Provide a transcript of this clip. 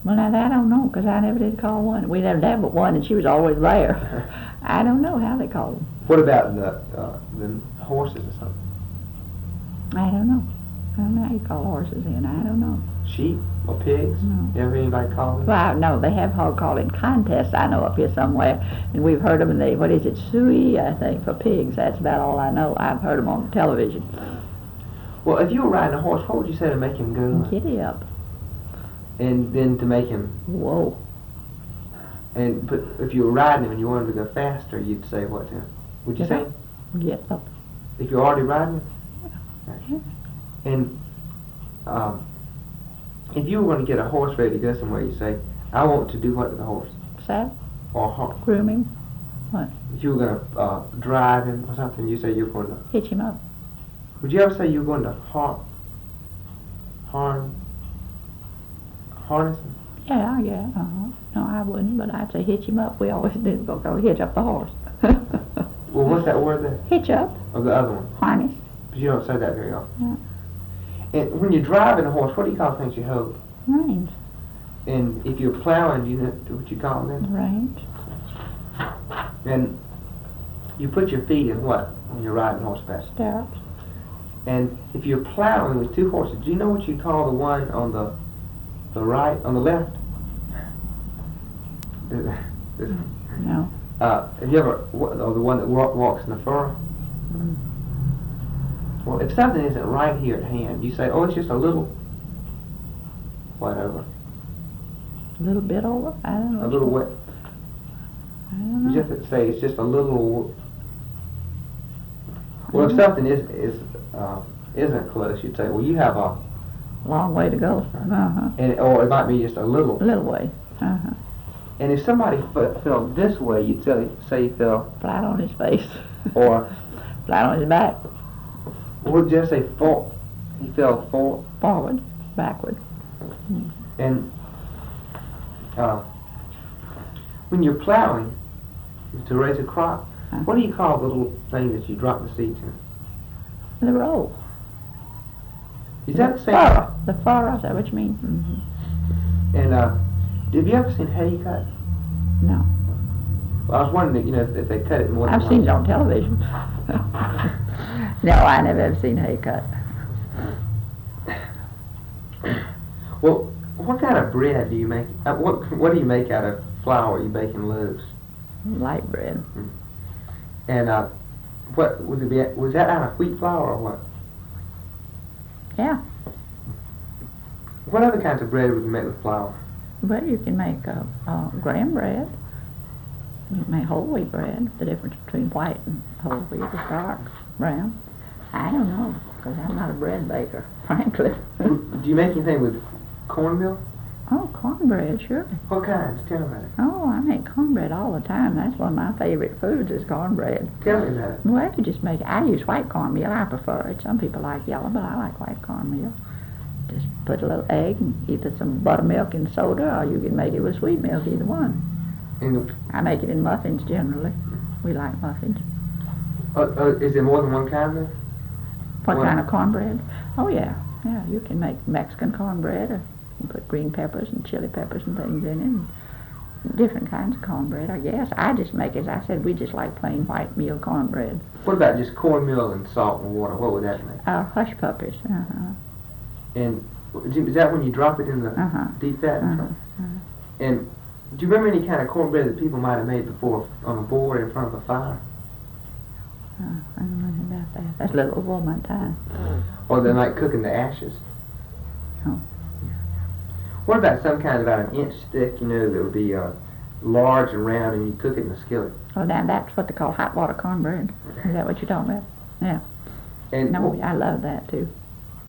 Well, now that I don't know, 'cause I never did call one. We never had but one, and she was always there. I don't know how they call them. What about the horses or something? I don't know. I don't know how you call horses in. I don't know. Sheep or pigs? No. You ever hear anybody call them? Well, no, they have hog calling contests, I know, up here somewhere, and we've heard them, and they, what is it, suey, I think, for pigs. That's about all I know. I've heard them on television. Well, if you were riding a horse, what would you say to make him go? Giddy up. And then to make him... Whoa. But if you were riding him and you wanted to go faster, you'd say what to him? Would you Get say? up. Get up. If you're already riding him? Yeah. And if you were going to get a horse ready to go somewhere, you say, I want to do what to the horse? Saddle. Or groom him. What? if you were going to drive him or something, you say you're going to... Hitch him up. Would you ever say you were going to harness him? Yeah, yeah, No, I wouldn't, but I'd say hitch him up. We always do, go hitch up the horse. Well, what's that word there? Hitch up. Or the other one? Harness. Because you don't say that very often. Yeah. And when you're driving a horse, what do you call things you hold? Reins. And if you're plowing, do you know what you call them? Reins. And you put your feet in what when you're riding horseback? Stirrups. And if you're plowing with two horses, do you know what you call the one on the right, on the left? No. Have you ever, or the one that walks in the fur? Mm. Well, if something isn't right here at hand, you say, oh, it's just a little, whatever. A little bit over? I don't know. A little wet. I don't know. You just have to say it's just a little. Well, if something isn't close, you'd say, well, you have a Long way to go. Uh-huh. or it might be just a little. A little way. Uh-huh. And if somebody fell this way, you'd say he fell. Flat on his face. Or flat on his back. Or would you just say fall? He fell forward, backward. Mm. And when you're plowing to raise a crop, what do you call the little thing that you drop the seeds in? The row. Is that the same? Furrow. The furrow, is that what you mean? Mm-hmm. And have you ever seen hay cut? No. Well, I was wondering, if they cut it more than I've seen it on television. No, I never have seen hay cut. Well, what kind of bread do you make? What do you make out of flour? You baking loaves? Light bread. Mm. And what would it be? Was that out of wheat flour or what? Yeah. What other kinds of bread would you make with flour? Well, you can make graham bread. You can make whole wheat bread. The difference between white and whole wheat is dark brown. I don't know, because I'm not a bread baker, frankly. Do you make anything with cornmeal? Oh, cornbread, surely. What kinds? Tell me about it. Oh, I make cornbread all the time. That's one of my favorite foods is cornbread. Tell me about it. Well, you just make it. I use white cornmeal. I prefer it. Some people like yellow, but I like white cornmeal. Just put a little egg and either some buttermilk and soda, or you can make it with sweet milk, either one. I make it in muffins generally. We like muffins. Is there more than one kind then? What kind of cornbread? Oh, yeah. Yeah, you can make Mexican cornbread, or you put green peppers and chili peppers and things in it, and different kinds of cornbread, I guess. I just make, as I said, we just like plain white meal cornbread. What about just cornmeal and salt and water? What would that make? Hush puppies. Uh-huh. And is that when you drop it in the deep fat? And do you remember any kind of cornbread that people might have made before on a board in front of a fire? I don't know anything about that. That's a little before my time. Or they might cook in the ashes. Oh. What about some kind of about an inch thick, that would be large and round, and you cook it in a skillet? Oh, now that's what they call hot water cornbread. Is that what you're talking about? Yeah. And no, I love that too.